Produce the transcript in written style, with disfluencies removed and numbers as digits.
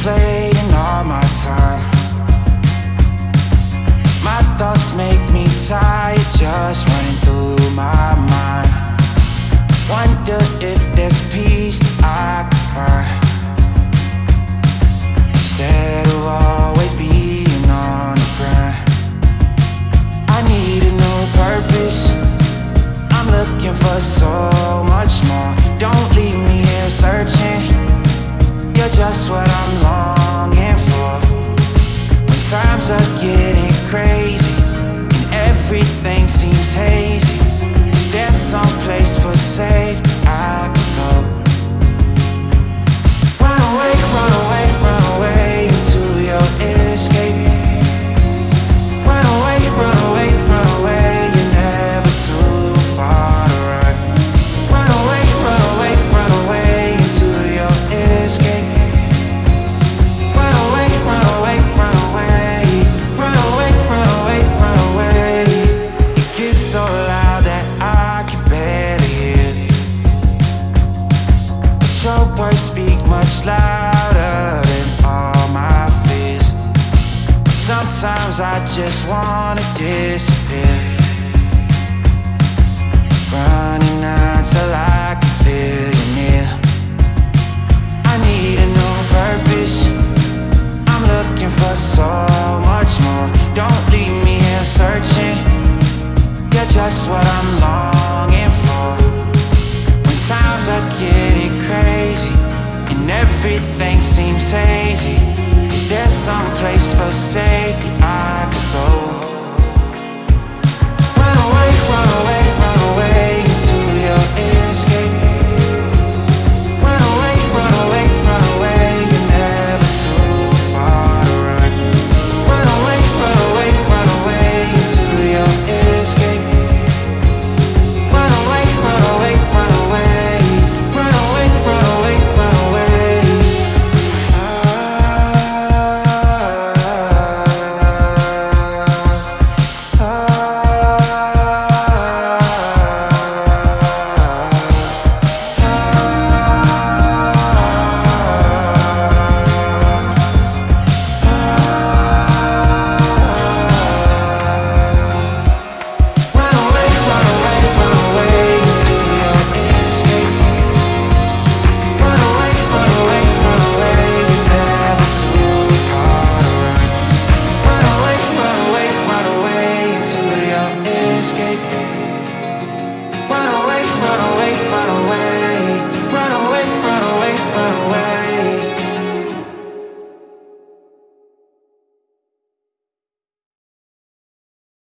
replaying all my time. My thoughts make me tired, just running through my mind. Wonder if there's peace that I could find, instead of always being on the grind. I need a new purpose, I'm looking for so much more. Don't leave me here searching, you're just what I'm longing for. When times are getting crazy and everything seems hazy, is there some place for safety I can go? Run away, run away, run away into your escape. Run away, run away, run away, you're never too far to run. Run away, run away, run away into your escape. Run away, run away, run away. Run away, run away, run away. It gets so loud that I can barely hear, but your words speak much louder than all my fears. Sometimes I just wanna disappear, running until I can feel you near. I need a new purpose, I'm looking for so much more. Don't leave me here searching, you're just what I'm longing for. When times are getting crazy and everything seems hazy, is there some place